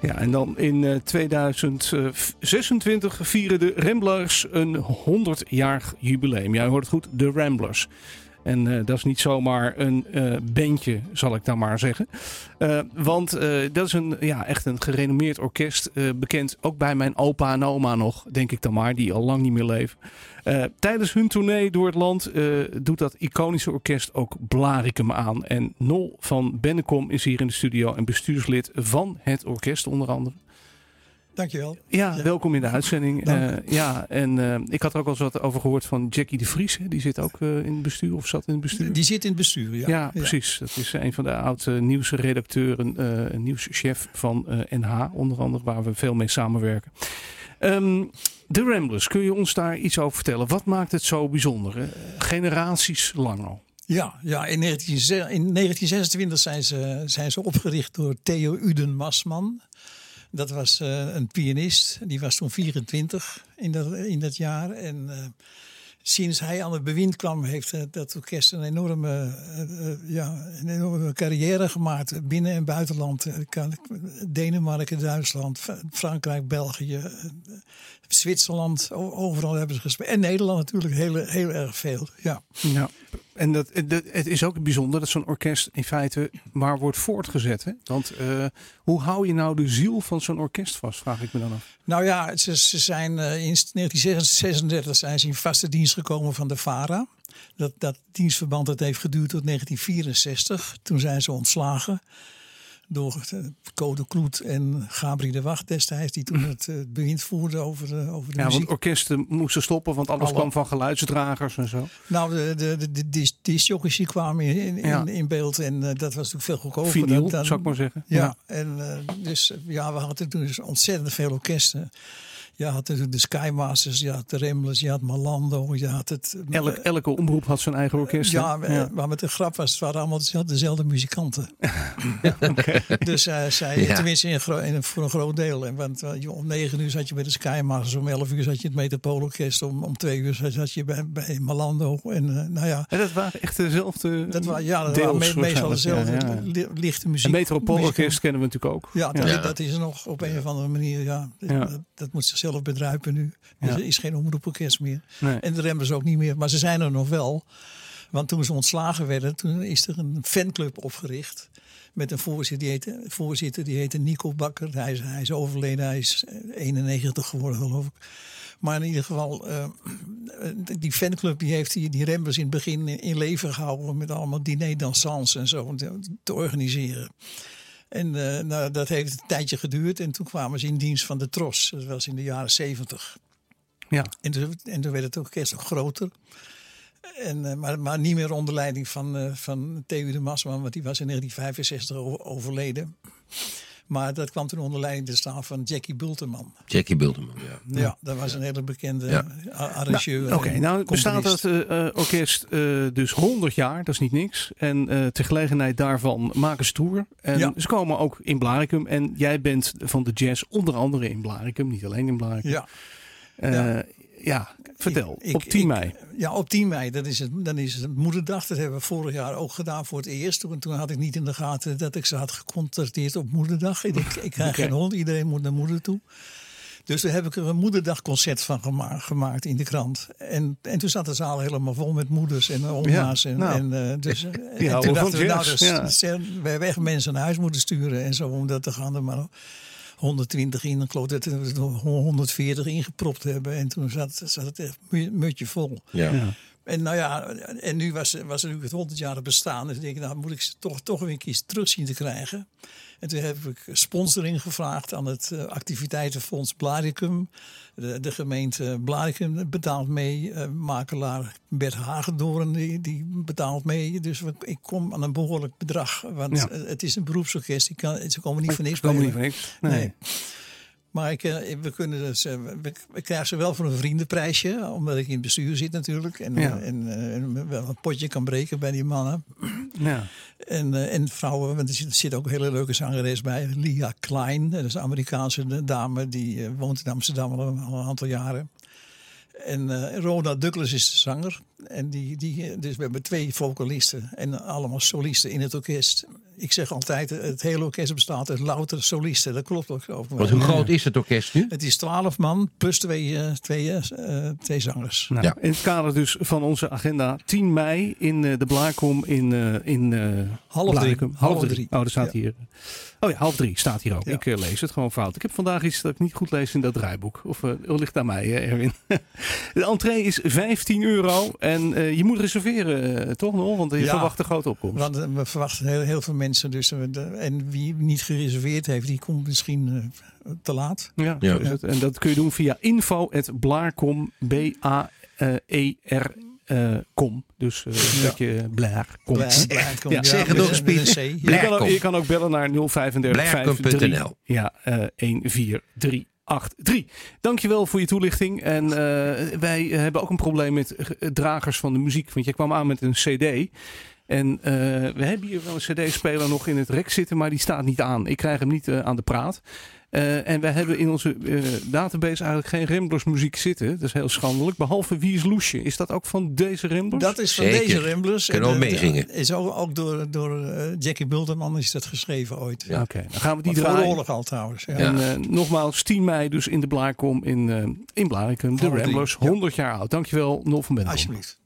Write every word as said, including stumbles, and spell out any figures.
Ja, en dan in uh, tweeduizend zesentwintig vieren de Ramblers een honderdjarig jubileum. Ja, u hoort het goed, de Ramblers. En uh, dat is niet zomaar een uh, bandje, zal ik dan maar zeggen. Uh, want uh, dat is een, ja, echt een gerenommeerd orkest. Uh, bekend ook bij mijn opa en oma nog, denk ik dan maar, die al lang niet meer leven. Uh, tijdens hun tournee door het land uh, doet dat iconische orkest ook Blaricum aan. En Nol van Bennekom is hier in de studio en bestuurslid van het orkest onder andere. Dankjewel. Ja, ja, welkom in de uitzending. Uh, ja, en uh, ik had er ook al eens wat over gehoord van Jackie de Vries. Hè? Die zit ook uh, in het bestuur of zat in het bestuur. Die zit in het bestuur, ja. Ja, precies. Ja. Dat is een van de oude uh, nieuwsredacteuren, uh, nieuwschef van uh, N H onder andere, waar we veel mee samenwerken. Um, de Ramblers, kun je ons daar iets over vertellen? Wat maakt het zo bijzonder? Hè? Generaties lang al. Ja, ja in, negentien, in negentien zesentwintig zijn ze, zijn ze opgericht door Theo Uden Masman. Dat was uh, een pianist. Die was toen vierentwintig in dat, in dat jaar. En uh, sinds hij aan het bewind kwam, heeft uh, dat orkest een enorme, uh, uh, ja, een enorme carrière gemaakt. Binnen- en buitenland. Uh, Denemarken, Duitsland, Frankrijk, België, uh, Zwitserland. Overal hebben ze gespeeld. En Nederland natuurlijk heel, heel erg veel. Ja. Ja. En dat, dat, het is ook bijzonder dat zo'n orkest in feite maar wordt voortgezet. Hè? Want uh, hoe hou je nou de ziel van zo'n orkest vast, vraag ik me dan af. Nou ja, ze, ze zijn uh, in negentien zesendertig zijn ze in vaste dienst gekomen van de VARA. Dat, dat dienstverband dat heeft geduurd tot negentien vierenzestig. Toen zijn ze ontslagen door Code Kloet en Gabriel de Wacht destijds, die toen het uh, bewind voerden over de, over de ja, muziek. Want orkesten moesten stoppen, want alles Alle... kwam van geluidsdragers en zo. Nou, de, de, de, de, de discjockeys die kwamen in, in, ja. in beeld en uh, dat was natuurlijk veel goedkoper. Vinyl, dan, zou ik maar zeggen. Ja, ja. En uh, dus ja, we hadden toen dus ontzettend veel orkesten. Je had natuurlijk de Skymasters, je had de Ramblers, je had Malando, je had het... Elk, elke omroep had zijn eigen orkest. Ja, ja. maar met de grap was, het waren allemaal dezelfde, dezelfde muzikanten. Ja, okay. Dus uh, zij, ja. tenminste in, gro- in, voor een groot deel. En, want uh, om negen uur zat je bij de Skymasters, om elf uur zat je het Metropoolorkest, om, om twee uur zat je bij, bij Malando. En uh, nou ja. En dat waren echt dezelfde dat waren, Ja, dat deels, waren me- meestal dezelfde ja, ja. li- lichte muziek. Het Metropoolorkest kennen we natuurlijk ook. Ja, dat, ja. dat is nog op een of andere manier, ja. ja. Dat, dat moet zichzelf bedruipen nu. Ja. Er is geen omroeporkest meer. Nee. En de Ramblers ook niet meer. Maar ze zijn er nog wel. Want toen ze ontslagen werden, toen is er een fanclub opgericht. Met een voorzitter die heette, voorzitter, die heette Nico Bakker. Hij is, hij is overleden, hij is eenennegentig geworden geloof ik. Maar in ieder geval, uh, die fanclub die heeft die, die Ramblers in het begin in leven gehouden. Met allemaal diner dansants en zo te, te organiseren. En uh, nou, dat heeft een tijdje geduurd. En toen kwamen ze in dienst van de Tros. Dat was in de jaren zeventig. Ja. En, toen, en toen werd het orkest ook groter. En, uh, maar, maar niet meer onder leiding van, uh, van Theo de Masman. Want die was in negentien vijfenzestig overleden. Maar dat kwam toen onder leiding te staan van Jackie Bulteman. Jackie Bulteman, ja. Ja, dat was een hele bekende ja. arrangeur. Nou, Oké, okay, nou bestaat dat uh, orkest uh, dus honderd jaar, dat is niet niks. En uh, ter gelegenheid daarvan maken ze tour. En ja. ze komen ook in Blaricum. En jij bent van de jazz onder andere in Blaricum, niet alleen in Blaricum. Ja. Uh, ja. ja, vertel, ik, op tien ik, mei. Ik, ja, op tien mei, dat is, het, dan is het Moederdag. Dat hebben we vorig jaar ook gedaan voor het eerst. Toen, toen had ik niet in de gaten dat ik ze had gecontrateerd op Moederdag. Ik, ik krijg okay. geen hond, iedereen moet naar moeder toe. Dus daar heb ik er een moederdagconcert van gema- gemaakt in de krant. En, en toen zat de zaal helemaal vol met moeders en oma's. Ja, en, nou, en, uh, dus, en, en toen dachten we, nou, dus, ja. we hebben echt mensen naar huis moeten sturen en zo om dat te gaan. Maar honderdtwintig in, ik geloof dat we honderdveertig ingepropt hebben. En toen zat, zat het echt mutje vol. Ja. Ja. En nou ja, en nu was, was er nu het honderdjarige bestaan. Dus ik denk, nou moet ik ze toch, toch weer een keer terug zien te krijgen. En toen heb ik sponsoring gevraagd aan het uh, activiteitenfonds Blaricum. De, de gemeente Blaricum betaalt mee. Uh, makelaar Bert Hagendoorn die, die betaalt mee. Dus we, ik kom aan een behoorlijk bedrag. Want ja. uh, het is een beroepsorkest. Ik kan, ze komen niet voor niks. Ze komen niet voor niks. Nee. nee. Maar ik, we, kunnen dus, we, we krijgen ze wel voor een vriendenprijsje. Omdat ik in het bestuur zit natuurlijk. En, ja. en, en wel een potje kan breken bij die mannen. Ja. En, en vrouwen, want er zit, er zit ook een hele leuke zangeres bij. Lia Klein, dat is een Amerikaanse dame. Die woont in Amsterdam al een, al een aantal jaren. En uh, Ronald Douglas is de zanger. En die, die, dus we hebben twee vocalisten en allemaal solisten in het orkest. Ik zeg altijd, het hele orkest bestaat uit louter solisten. Dat klopt ook. Want hoe groot is het orkest nu? Het is twaalf man plus twee, uh, twee, uh, twee zangers. Nou, ja. In het kader dus van onze agenda tien mei in uh, de Blaarkom in, uh, in uh, half, drie. half, half drie. drie. Oh, er staat ja. hier. Oh ja, half drie staat hier ook. Ja. Ik uh, lees het gewoon fout. Ik heb vandaag iets dat ik niet goed lees in dat draaiboek. Of uh, ligt aan mij, uh, Erwin. De entree is vijftien euro. En uh, je moet reserveren, uh, toch nog? Want je ja, verwacht een grote opkomst. Want uh, we verwachten heel, heel veel mensen. Dus, uh, de, en wie niet gereserveerd heeft, die komt misschien uh, te laat. Ja, ja. Zo is het. En dat kun je doen via info at blaarkom, B A E R Uh, kom. Dus uh, ja. dat je Blaar komt. Blaar, Blaar komt. Ja, Ja, zeg het nog eens, Piet. Je, je, kan ook, je kan ook bellen naar nul vijf drie vijf drie ja, uh, een vier drie acht drie. Dankjewel voor je toelichting. En uh, wij hebben ook een probleem met dragers van de muziek. Want je kwam aan met een cd. En uh, we hebben hier wel een cd-speler nog in het rek zitten, maar die staat niet aan. Ik krijg hem niet uh, aan de praat. Uh, en wij hebben in onze uh, database eigenlijk geen Ramblers muziek zitten. Dat is heel schandelijk. Behalve Wie is Loesje? Is dat ook van deze Ramblers? Dat is van Zeker. deze Ramblers. Kunnen we meezingen. Is ook, ook door, door uh, Jackie Bulterman is dat geschreven ooit. Ja. Oké, okay, dan gaan we die voor draaien. de oorlog al trouwens. Ja. En uh, nogmaals, tien mei dus in de Blaarkom in, uh, in Blarikum. De Ramblers, honderd ja. jaar oud. Dankjewel, Nol van Bennekom. Alsjeblieft.